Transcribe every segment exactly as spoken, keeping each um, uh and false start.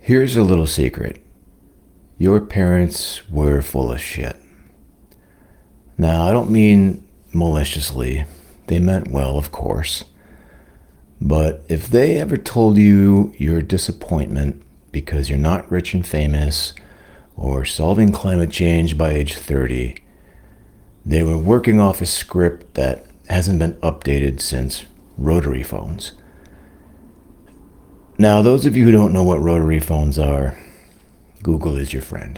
Here's a little secret. Your parents were full of shit. Now, I don't mean maliciously. They meant well, of course. But if they ever told you your disappointment because you're not rich and famous or solving climate change by age thirty, they were working off a script that hasn't been updated since rotary phones. Now, those of you who don't know what rotary phones are, Google is your friend.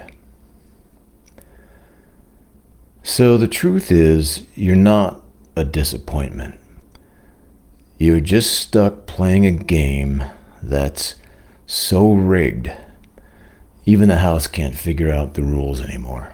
So the truth is, you're not a disappointment. You're just stuck playing a game that's so rigged, even the house can't figure out the rules anymore.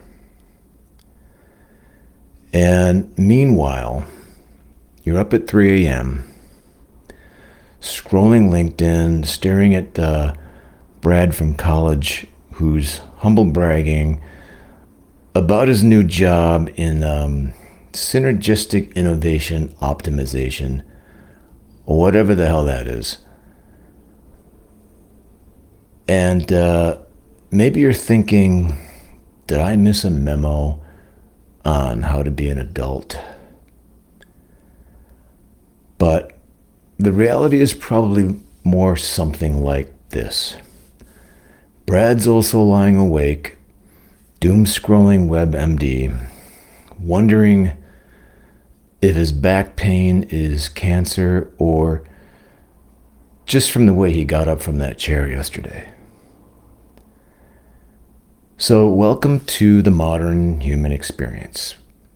And meanwhile, you're up at three a.m., scrolling LinkedIn, staring at uh, Brad from college, who's humble bragging about his new job in um, synergistic innovation optimization, or whatever the hell that is. And uh, maybe you're thinking, did I miss a memo on how to be an adult? But the reality is probably more something like this. Brad's also lying awake, doom scrolling WebMD, wondering if his back pain is cancer or just from the way he got up from that chair yesterday. So, welcome to the modern human experience.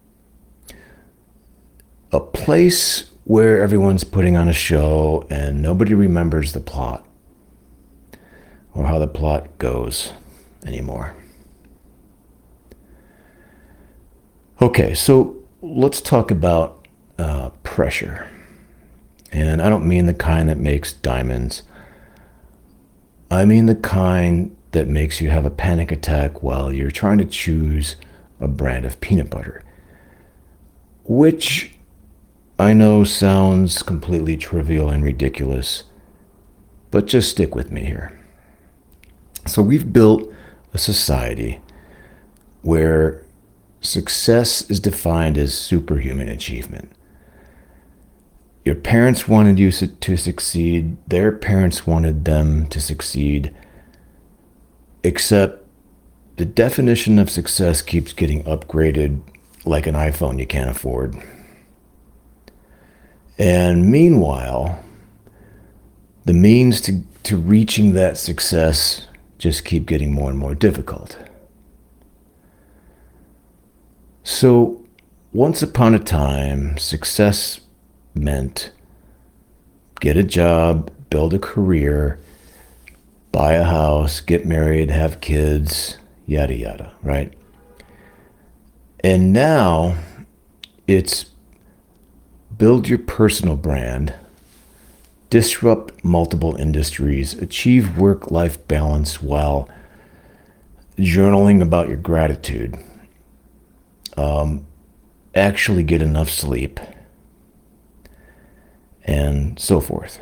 A place where everyone's putting on a show and nobody remembers the plot or how the plot goes anymore. Okay, so let's talk about uh, pressure. And I don't mean the kind that makes diamonds. I mean the kind that makes you have a panic attack while you're trying to choose a brand of peanut butter. Which I know sounds completely trivial and ridiculous, but just stick with me here. So we've built a society where success is defined as superhuman achievement. Your parents wanted you to succeed, their parents wanted them to succeed, except the definition of success keeps getting upgraded like an iPhone you can't afford. And meanwhile, the means to, to reaching that success just keep getting more and more difficult. So, once upon a time, success meant get a job, build a career, buy a house, get married, have kids, yada yada, right? And now it's build your personal brand, disrupt multiple industries, achieve work-life balance while journaling about your gratitude, um, actually get enough sleep, and so forth.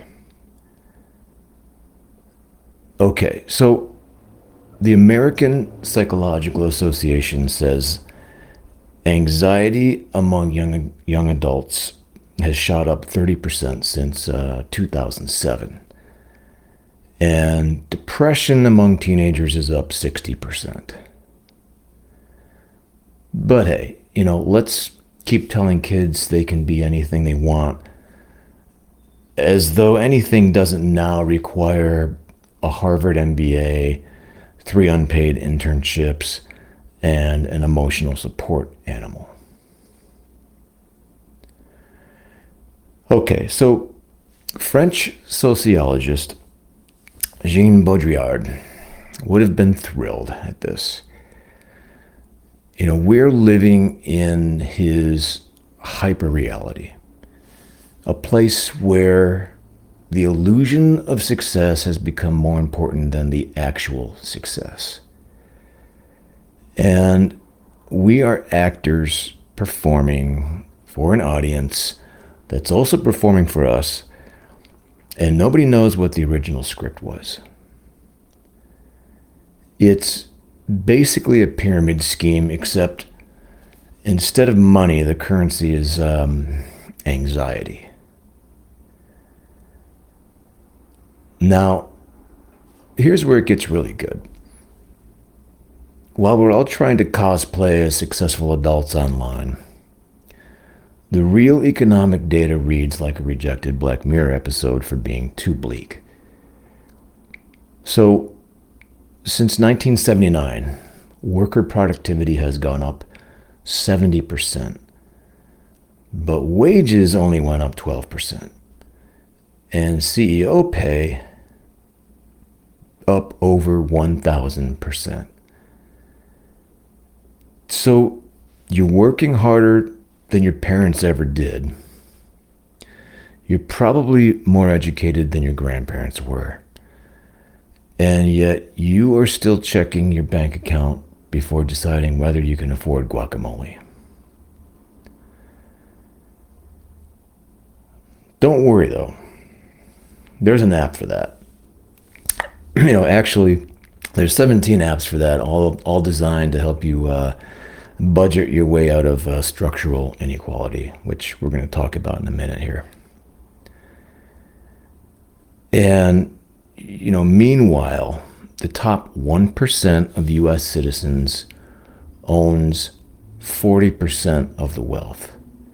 Okay, so the American Psychological Association says anxiety among young young adults has shot up thirty percent since uh, two thousand seven. And depression among teenagers is up sixty percent. But hey, you know, let's keep telling kids they can be anything they want, as though anything doesn't now require a Harvard M B A, three unpaid internships, and an emotional support animal. Okay, so French sociologist Jean Baudrillard would have been thrilled at this. You know, we're living in his hyper-reality, a place where the illusion of success has become more important than the actual success. And we are actors performing for an audience that's also performing for us, and nobody knows what the original script was. It's basically a pyramid scheme, except instead of money, the currency is um, anxiety. Now, here's where it gets really good. While we're all trying to cosplay as successful adults online, the real economic data reads like a rejected Black Mirror episode for being too bleak. So, since nineteen seventy-nine, worker productivity has gone up seventy percent, but wages only went up twelve percent, and C E O pay up over one thousand percent. So, you're working harder than your parents ever did. You're probably more educated than your grandparents were. And yet you are still checking your bank account before deciding whether you can afford guacamole. Don't worry though. There's an app for that. You know, actually, there's seventeen apps for that, all all designed to help you uh, budget your way out of uh, structural inequality, which we're going to talk about in a minute here. And, you know, meanwhile, the top one percent of U S citizens owns forty percent of the wealth.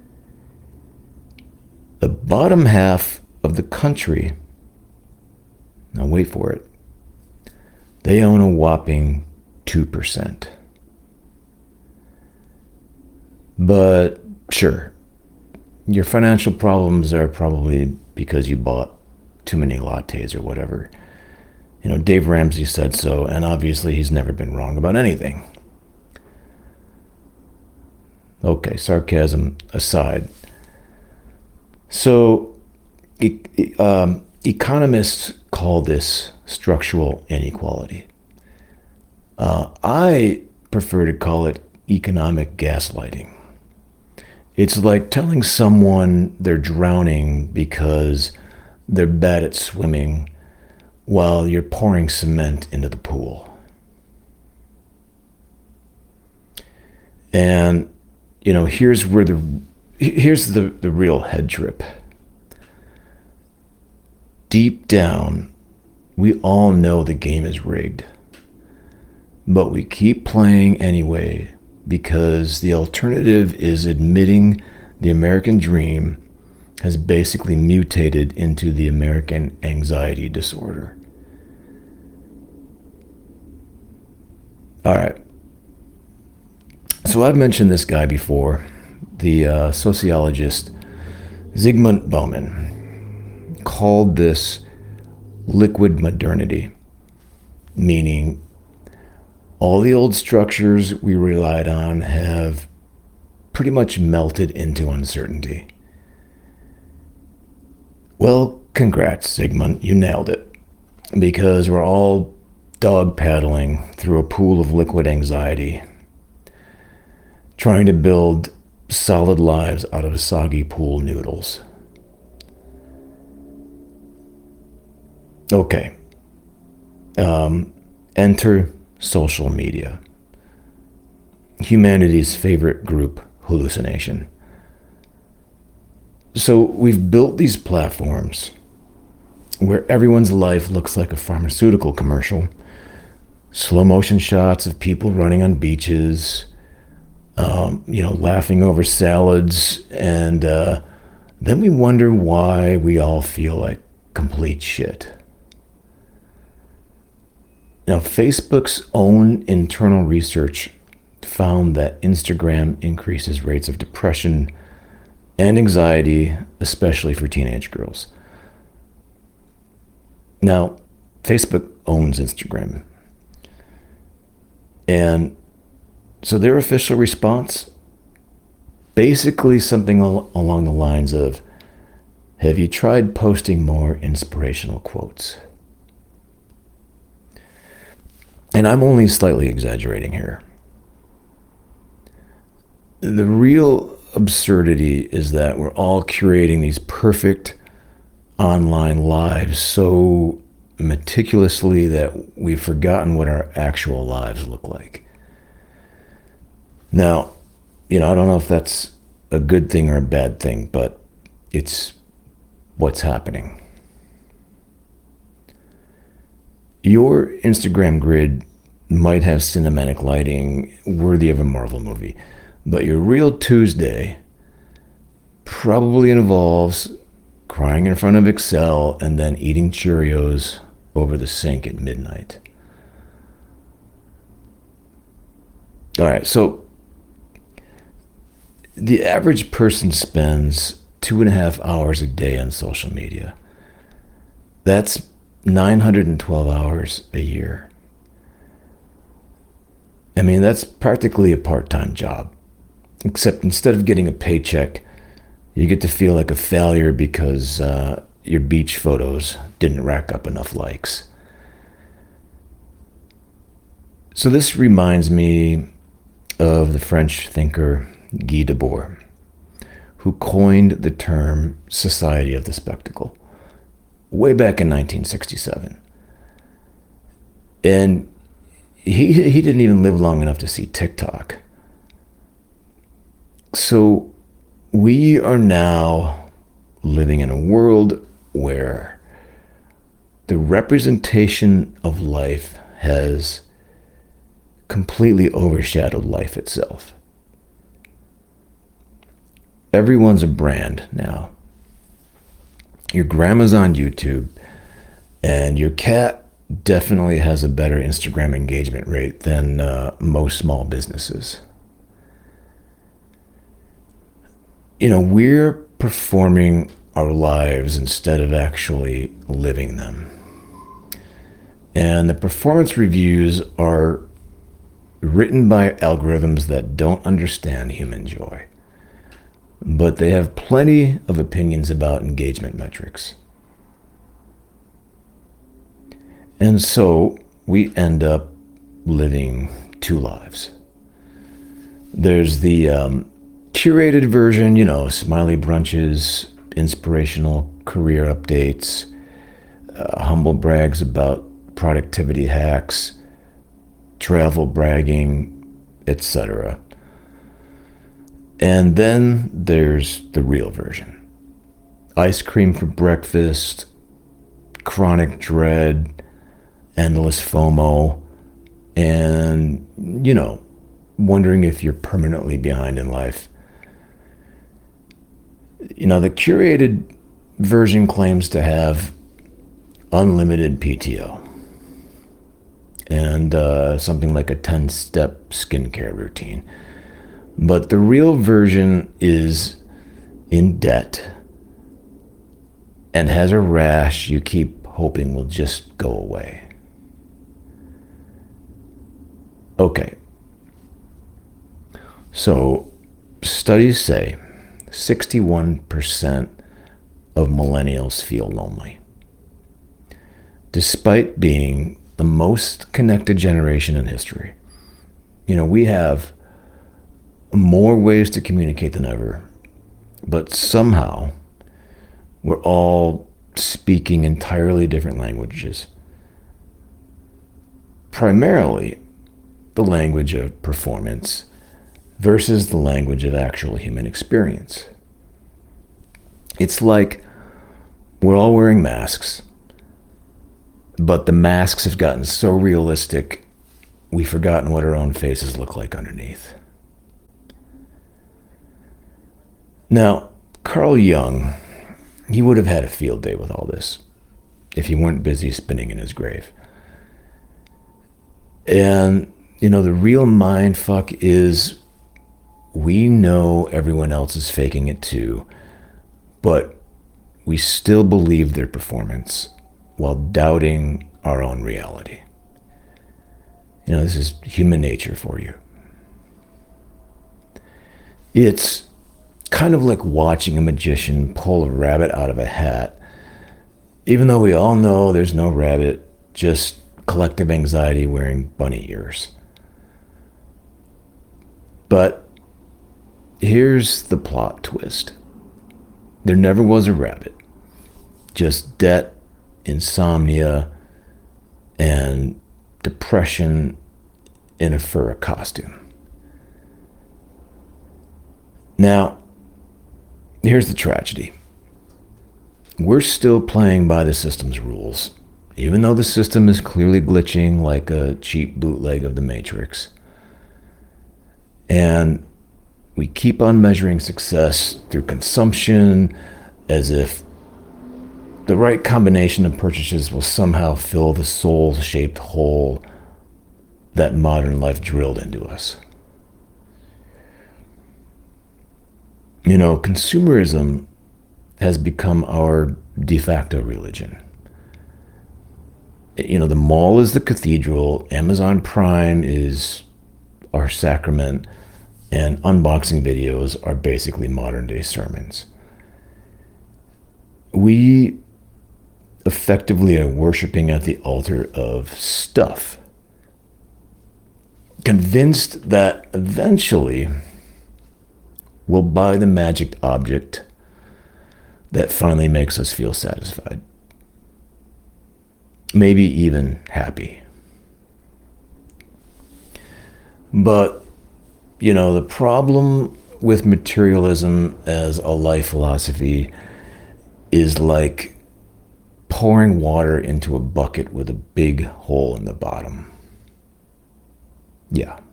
The bottom half of the country, now wait for it, they own a whopping two percent. But sure, your financial problems are probably because you bought too many lattes or whatever. You know, Dave Ramsey said so, and obviously he's never been wrong about anything. Okay, sarcasm aside. So, e- e- um, economists call this structural inequality. Uh, I prefer to call it economic gaslighting. It's like telling someone they're drowning because they're bad at swimming while you're pouring cement into the pool. And, you know, here's where the here's the, the real head trip. Deep down, we all know the game is rigged, but we keep playing anyway because the alternative is admitting the American dream has basically mutated into the American anxiety disorder. All right. So I've mentioned this guy before, the uh, sociologist Zygmunt Bauman called this liquid modernity, meaning all the old structures we relied on have pretty much melted into uncertainty. Well, congrats, Zygmunt, you nailed it. Because we're all dog paddling through a pool of liquid anxiety, trying to build solid lives out of soggy pool noodles. Okay. Um, enter social media. Humanity's favorite group hallucination. So we've built these platforms where everyone's life looks like a pharmaceutical commercial. Slow motion shots of people running on beaches, um, you know, laughing over salads. And uh, then we wonder why we all feel like complete shit. Now, Facebook's own internal research found that Instagram increases rates of depression and anxiety, especially for teenage girls. Now, Facebook owns Instagram. And so their official response, basically something al- along the lines of, have you tried posting more inspirational quotes? And I'm only slightly exaggerating here. The real absurdity is that we're all curating these perfect online lives so meticulously that we've forgotten what our actual lives look like. Now, you know, I don't know if that's a good thing or a bad thing, but it's what's happening. Your Instagram grid might have cinematic lighting worthy of a Marvel movie, but your real Tuesday probably involves crying in front of Excel and then eating Cheerios over the sink at midnight. All right, so the average person spends two and a half hours a day on social media. That's nine hundred twelve hours a year. I mean, that's practically a part-time job, except instead of getting a paycheck, you get to feel like a failure because uh, your beach photos didn't rack up enough likes. So this reminds me of the French thinker Guy Debord, who coined the term society of the spectacle way back in nineteen sixty-seven. And he, he didn't even live long enough to see TikTok. So we are now living in a world where the representation of life has completely overshadowed life itself. Everyone's a brand now. Your grandma's on YouTube, and your cat definitely has a better Instagram engagement rate than uh, most small businesses. You know, we're performing our lives instead of actually living them. And the performance reviews are written by algorithms that don't understand human joy, but they have plenty of opinions about engagement metrics. And so we end up living two lives. There's the um, curated version, you know, smiley brunches, inspirational career updates, uh, humble brags about productivity hacks, travel bragging, et cetera. And then there's the real version. Ice cream for breakfast, chronic dread, endless FOMO, and, you know, wondering if you're permanently behind in life. You know, the curated version claims to have unlimited P T O and uh, something like a ten-step skincare routine. But the real version is in debt and has a rash you keep hoping will just go away. Okay. So studies say sixty-one percent of millennials feel lonely, despite being the most connected generation in history. You know, we have more ways to communicate than ever, but somehow we're all speaking entirely different languages. Primarily the language of performance versus the language of actual human experience. It's like we're all wearing masks, but the masks have gotten so realistic, we've forgotten what our own faces look like underneath. Now, Carl Jung, he would have had a field day with all this if he weren't busy spinning in his grave. And, you know, the real mind fuck is we know everyone else is faking it too, but we still believe their performance while doubting our own reality. You know, this is human nature for you. It's kind of like watching a magician pull a rabbit out of a hat, even though we all know there's no rabbit, just collective anxiety wearing bunny ears. But here's the plot twist. There never was a rabbit, just debt, insomnia, and depression in a fur costume. Now, here's the tragedy. We're still playing by the system's rules, even though the system is clearly glitching like a cheap bootleg of the Matrix. And we keep on measuring success through consumption as if the right combination of purchases will somehow fill the soul-shaped hole that modern life drilled into us. You know, consumerism has become our de facto religion. You know, the mall is the cathedral, Amazon Prime is our sacrament, and unboxing videos are basically modern day sermons. We effectively are worshiping at the altar of stuff, convinced that eventually we'll buy the magic object that finally makes us feel satisfied, maybe even happy. But, you know, the problem with materialism as a life philosophy is like pouring water into a bucket with a big hole in the bottom. Yeah.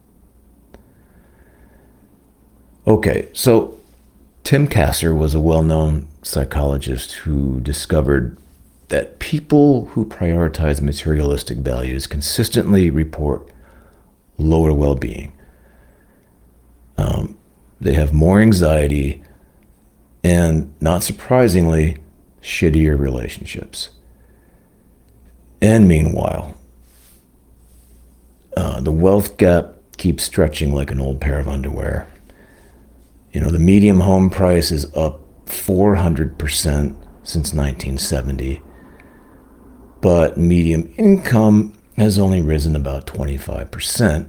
Okay, so Tim Kasser was a well-known psychologist who discovered that people who prioritize materialistic values consistently report lower well-being. Um, they have more anxiety and, not surprisingly, shittier relationships. And meanwhile, uh, the wealth gap keeps stretching like an old pair of underwear. You know, the median home price is up four hundred percent since nineteen seventy, but median income has only risen about twenty-five percent.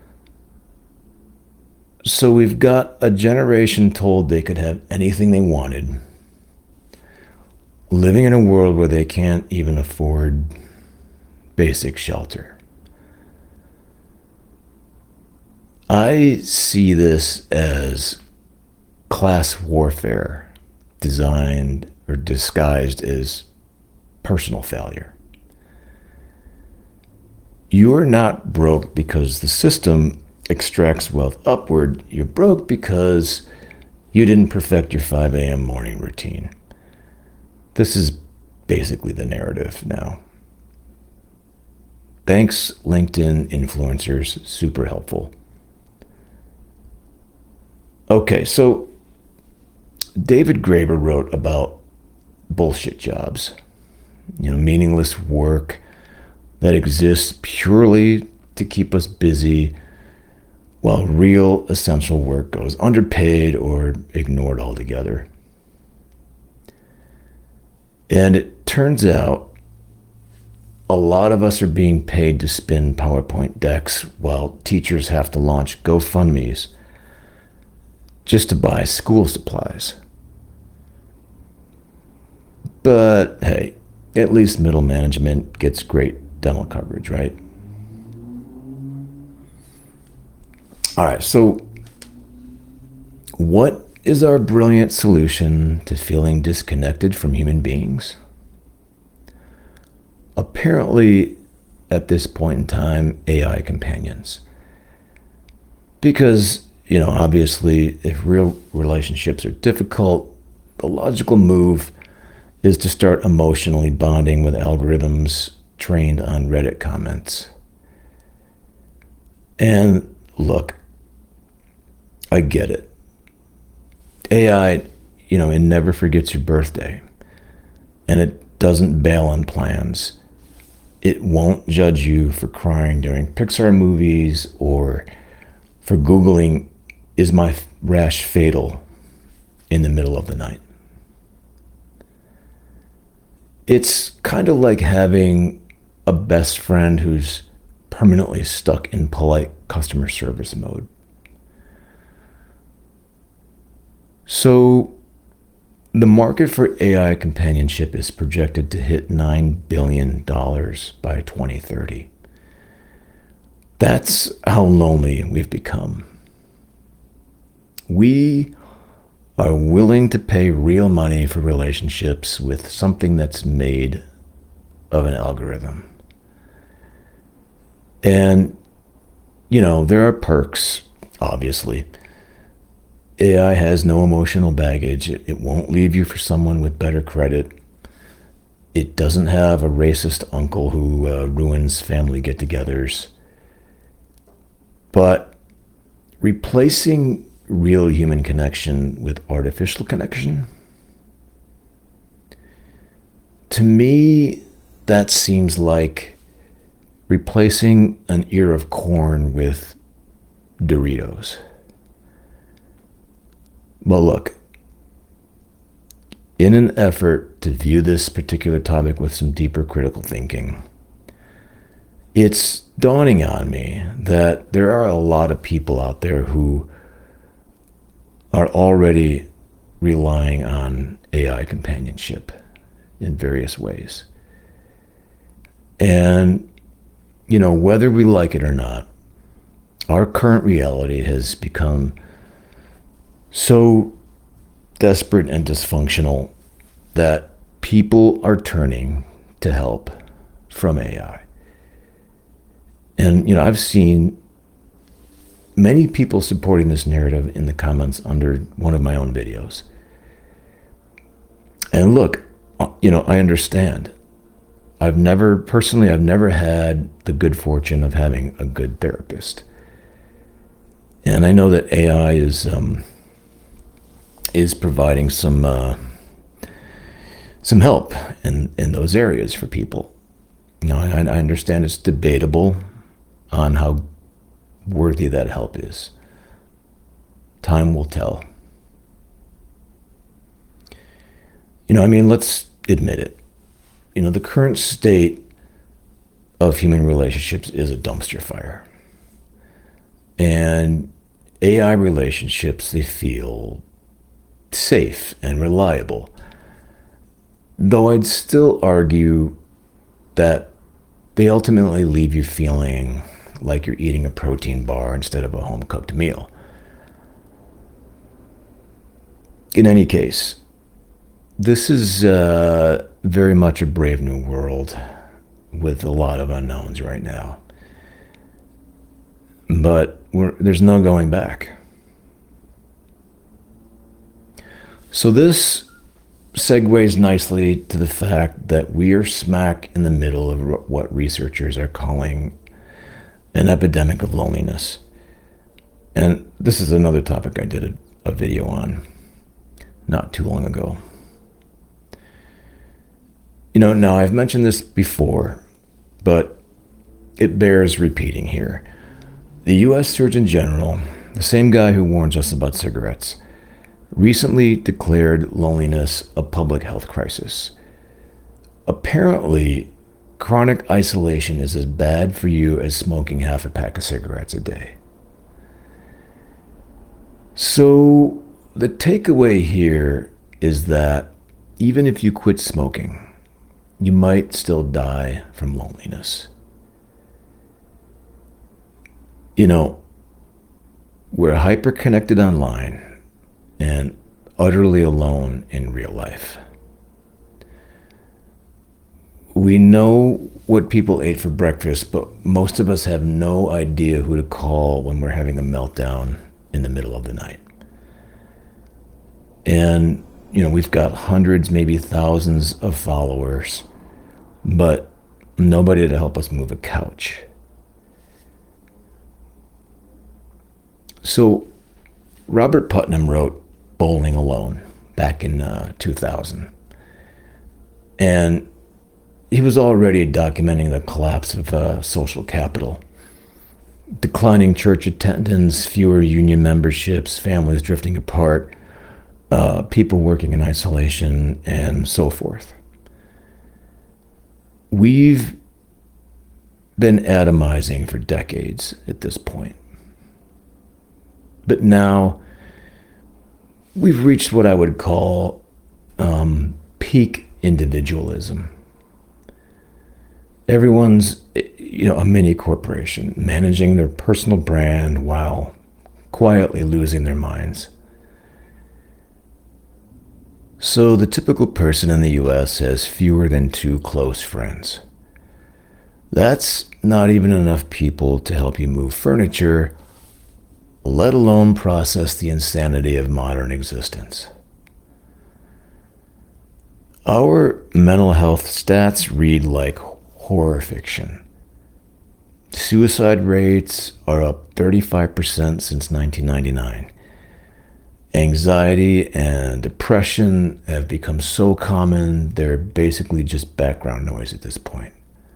So we've got a generation told they could have anything they wanted, living in a world where they can't even afford basic shelter. I see this as class warfare designed or disguised as personal failure. You're not broke because the system extracts wealth upward. You're broke because you didn't perfect your five a.m. morning routine. This is basically the narrative now. Thanks, LinkedIn influencers, super helpful. Okay, so David Graeber wrote about bullshit jobs, you know, meaningless work that exists purely to keep us busy, while real essential work goes underpaid or ignored altogether. And it turns out a lot of us are being paid to spin PowerPoint decks while teachers have to launch GoFundMes just to buy school supplies. But hey, at least middle management gets great dental coverage, right? All right, so what is our brilliant solution to feeling disconnected from human beings? Apparently, at this point in time, A I companions. Because, you know, obviously, if real relationships are difficult, the logical move is to start emotionally bonding with algorithms trained on Reddit comments. And look, I get it. A I, you know, it never forgets your birthday. And it doesn't bail on plans. It won't judge you for crying during Pixar movies or for Googling, "Is my rash fatal?" in the middle of the night. It's kind of like having a best friend who's permanently stuck in polite customer service mode. So The market for A I companionship is projected to hit nine billion dollars by twenty thirty. That's how lonely we've become. We are willing to pay real money for relationships with something that's made of an algorithm. And, you know, there are perks, obviously. A I has no emotional baggage. It, it won't leave you for someone with better credit. It doesn't have a racist uncle who uh, ruins family get-togethers. But replacing real human connection with artificial connection, to me, that seems like replacing an ear of corn with Doritos. Well, look, in an effort to view this particular topic with some deeper critical thinking, it's dawning on me that there are a lot of people out there who are already relying on A I companionship in various ways. And, you know, whether we like it or not, our current reality has become so desperate and dysfunctional that people are turning to help from A I. And, you know, I've seen many people supporting this narrative in the comments under one of my own videos. And look, you know, I understand. I've never, personally, I've never had the good fortune of having a good therapist. And I know that A I is um, is providing some uh, some help in, in those areas for people. You know, I, I understand it's debatable on how worthy that help is. Time will tell. You know, I mean, let's admit it. You know, the current state of human relationships is a dumpster fire. And A I relationships, they feel safe and reliable. Though I'd still argue that they ultimately leave you feeling like you're eating a protein bar instead of a home-cooked meal. In any case, this is uh, very much a brave new world with a lot of unknowns right now. But we're, there's no going back. So this segues nicely to the fact that we are smack in the middle of what researchers are calling an epidemic of loneliness. And this is another topic I did a, a video on not too long ago. You know, now I've mentioned this before, but it bears repeating here. The U S Surgeon General, the same guy who warns us about cigarettes, recently declared loneliness a public health crisis. Apparently, chronic isolation is as bad for you as smoking half a pack of cigarettes a day. So the takeaway here is that even if you quit smoking, you might still die from loneliness. You know, we're hyper-connected online and utterly alone in real life. We know what people ate for breakfast, but most of us have no idea who to call when we're having a meltdown in the middle of the night. And, you know, we've got hundreds, maybe thousands of followers, but nobody to help us move a couch. So Robert Putnam wrote Bowling Alone back in uh, two thousand. And he was already documenting the collapse of uh, social capital. Declining church attendance, fewer union memberships, families drifting apart, uh, people working in isolation, and so forth. We've been atomizing for decades at this point. But now we've reached what I would call um, peak individualism. Everyone's, you know, a mini corporation managing their personal brand while quietly losing their minds. So the typical person in the U S has fewer than two close friends. That's not even enough people to help you move furniture, let alone process the insanity of modern existence. Our mental health stats read like horror fiction. Suicide rates are up thirty-five percent since nineteen ninety-nine. Anxiety and depression have become so common, they're basically just background noise at this point.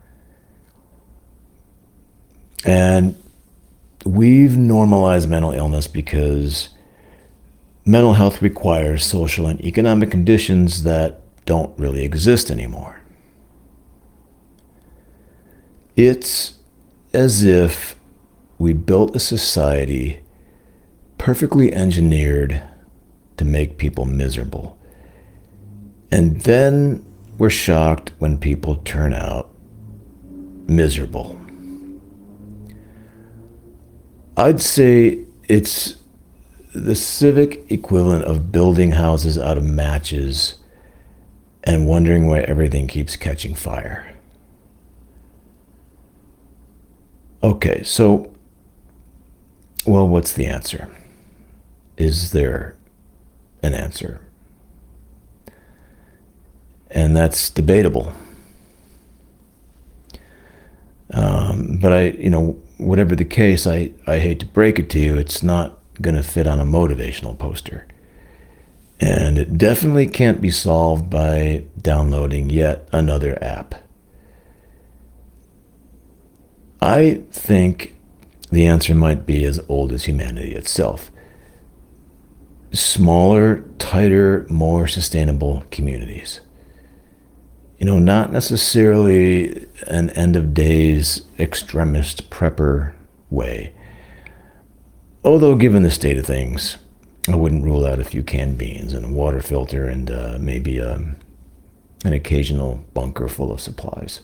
And we've normalized mental illness because mental health requires social and economic conditions that don't really exist anymore. It's as if we built a society perfectly engineered to make people miserable. And then we're shocked when people turn out miserable. I'd say it's the civic equivalent of building houses out of matches and wondering why everything keeps catching fire. Okay, so, well, what's the answer? Is there an answer? And that's debatable. Um, but I, you know, whatever the case, I, I hate to break it to you, it's not going to fit on a motivational poster. And it definitely can't be solved by downloading yet another app. I think the answer might be as old as humanity itself. Smaller, tighter, more sustainable communities. You know, not necessarily an end of days extremist prepper way. Although, given the state of things, I wouldn't rule out a few canned beans and a water filter and uh, maybe um, an occasional bunker full of supplies.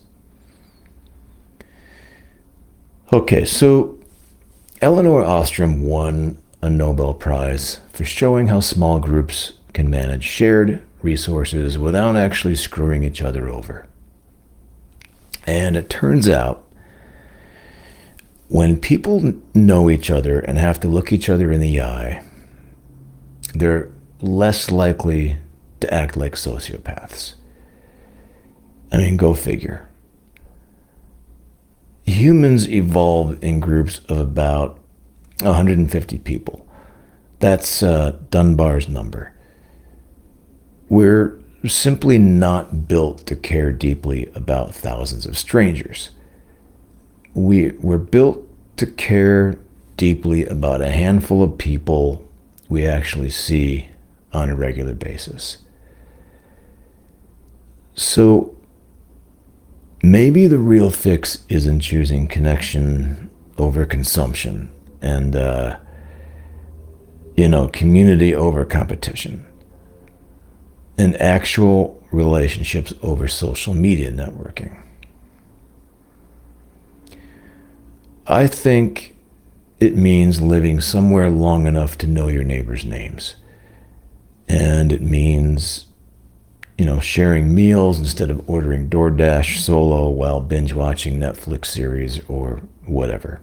Okay, so Elinor Ostrom won a Nobel Prize for showing how small groups can manage shared resources without actually screwing each other over. And it turns out when people know each other and have to look each other in the eye, they're less likely to act like sociopaths. I mean, go figure. Humans evolved in groups of about one hundred fifty people. That's uh, Dunbar's number. We're simply not built to care deeply about thousands of strangers. We, we're built to care deeply about a handful of people we actually see on a regular basis. So maybe the real fix isn't choosing connection over consumption and, uh, you know, community over competition and actual relationships over social media networking. I think it means living somewhere long enough to know your neighbors' names. And it means, you know, sharing meals instead of ordering DoorDash solo while binge watching Netflix series or whatever.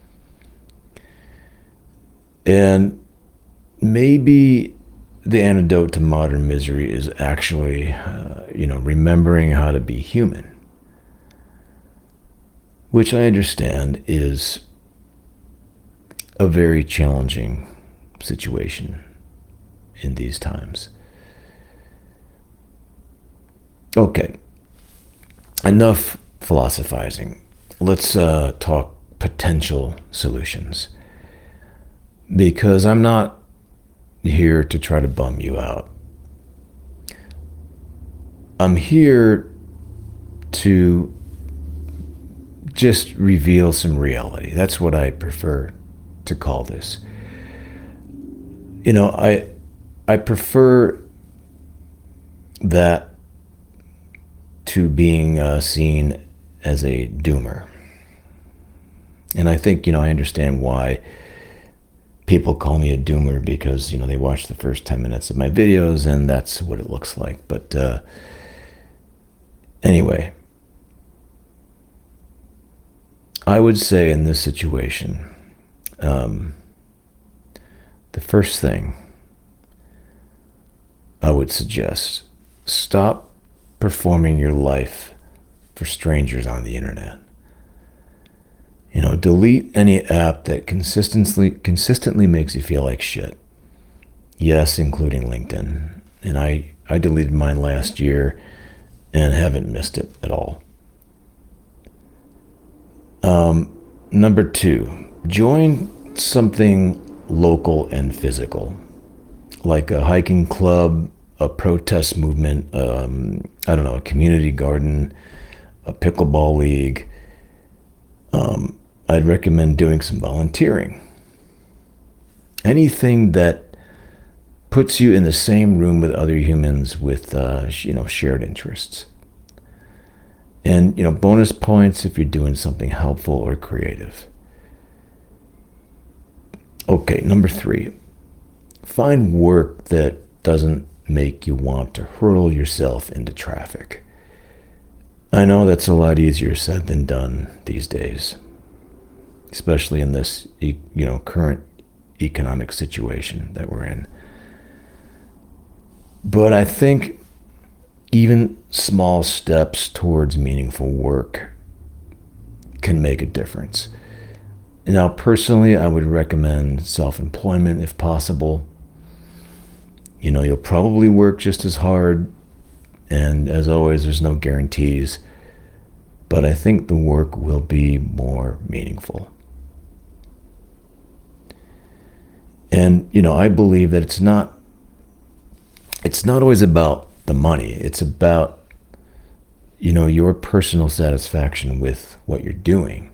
And maybe the antidote to modern misery is actually, uh, you know, remembering how to be human. Which I understand is a very challenging situation in these times. Okay, enough philosophizing. Let's uh, talk potential solutions. Because I'm not here to try to bum you out. I'm here to just reveal some reality. That's what I prefer to call this. You know, I I prefer that to being uh, seen as a doomer. And I think, you know, I understand why people call me a doomer because, you know, they watch the first ten minutes of my videos and that's what it looks like. But uh, anyway, I would say in this situation, um, the first thing I would suggest, stop performing your life for strangers on the internet. You know, delete any app that consistently consistently makes you feel like shit. Yes, including LinkedIn. And I, I deleted mine last year and haven't missed it at all. Um, number two, join something local and physical, like a hiking club, a protest movement, um, I don't know, a community garden, a pickleball league. Um, I'd recommend doing some volunteering. Anything that puts you in the same room with other humans with, uh, you know, shared interests. And, you know, bonus points if you're doing something helpful or creative. Okay, number three, find work that doesn't make you want to hurl yourself into traffic. I know that's a lot easier said than done these days, especially in this, you know, current economic situation that we're in. But I think even small steps towards meaningful work can make a difference. Now, personally, I would recommend self-employment if possible. You know, you'll probably work just as hard, and as always, there's no guarantees, but I think the work will be more meaningful. And, you know, I believe that it's not, it's not always about the money. It's about, you know, your personal satisfaction with what you're doing.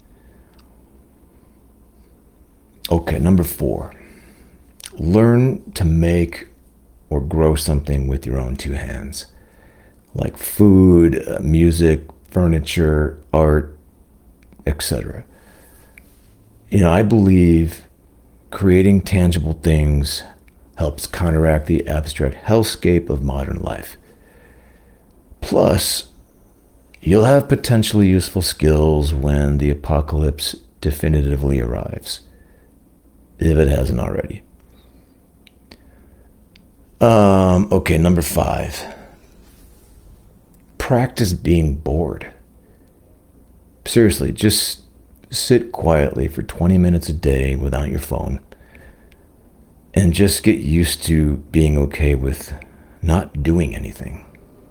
Okay, number four, learn to make or grow something with your own two hands, like food, uh, music, furniture, art, et cetera. You know, I believe creating tangible things helps counteract the abstract hellscape of modern life. Plus, you'll have potentially useful skills when the apocalypse definitively arrives, if it hasn't already. Um, okay, number five. Practice being bored. Seriously, just sit quietly for twenty minutes a day without your phone and just get used to being okay with not doing anything.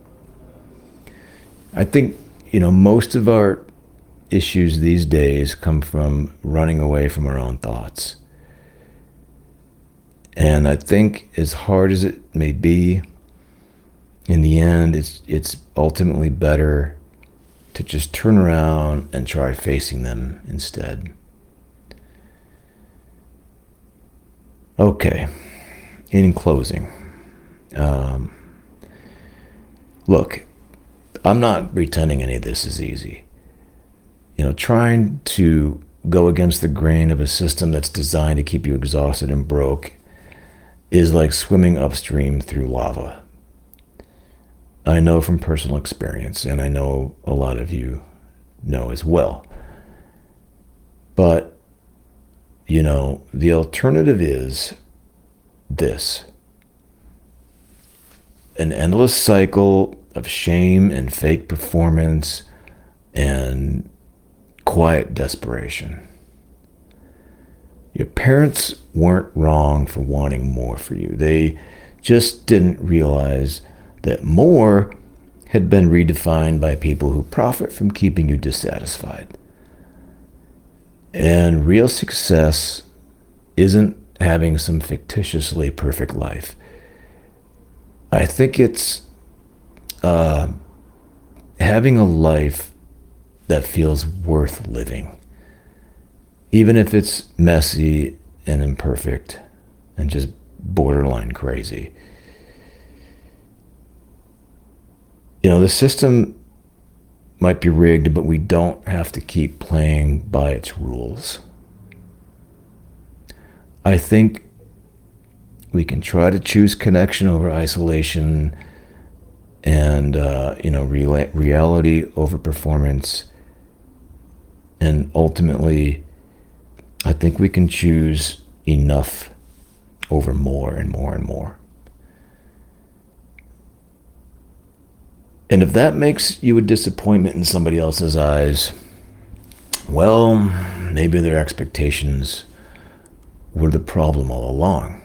I think, you know, most of our issues these days come from running away from our own thoughts. And I think as hard as it may be, in the end, it's it's ultimately better to just turn around and try facing them instead. Okay, in closing, um, look, I'm not pretending any of this is easy. You know, trying to go against the grain of a system that's designed to keep you exhausted and broke is like swimming upstream through lava. I know from personal experience, and I know a lot of you know as well. But, you know, the alternative is this: an endless cycle of shame and fake performance and quiet desperation. Your parents weren't wrong for wanting more for you. They just didn't realize that more had been redefined by people who profit from keeping you dissatisfied. And real success isn't having some fictitiously perfect life. I think it's uh, having a life that feels worth living, even if it's messy and imperfect and just borderline crazy. You know, the system might be rigged, but we don't have to keep playing by its rules. I think we can try to choose connection over isolation and, uh, you know, real- reality over performance. And ultimately, I think we can choose enough over more and more and more. And if that makes you a disappointment in somebody else's eyes, well, maybe their expectations were the problem all along.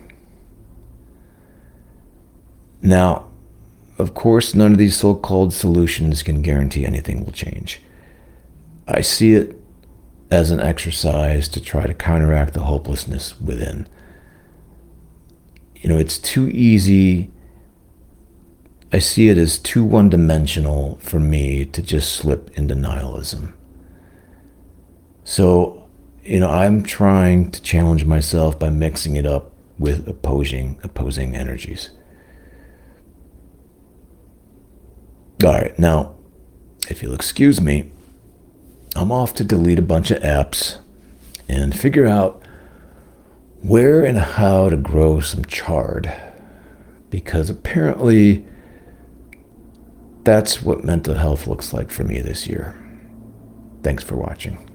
Now, of course, none of these so-called solutions can guarantee anything will change. I see it as an exercise to try to counteract the hopelessness within. You know, it's too easy. I see it as too one-dimensional for me to just slip into nihilism. So, you know, I'm trying to challenge myself by mixing it up with opposing opposing energies. All right, now, if you'll excuse me, I'm off to delete a bunch of apps and figure out where and how to grow some chard. Because apparently that's what mental health looks like for me this year. Thanks for watching.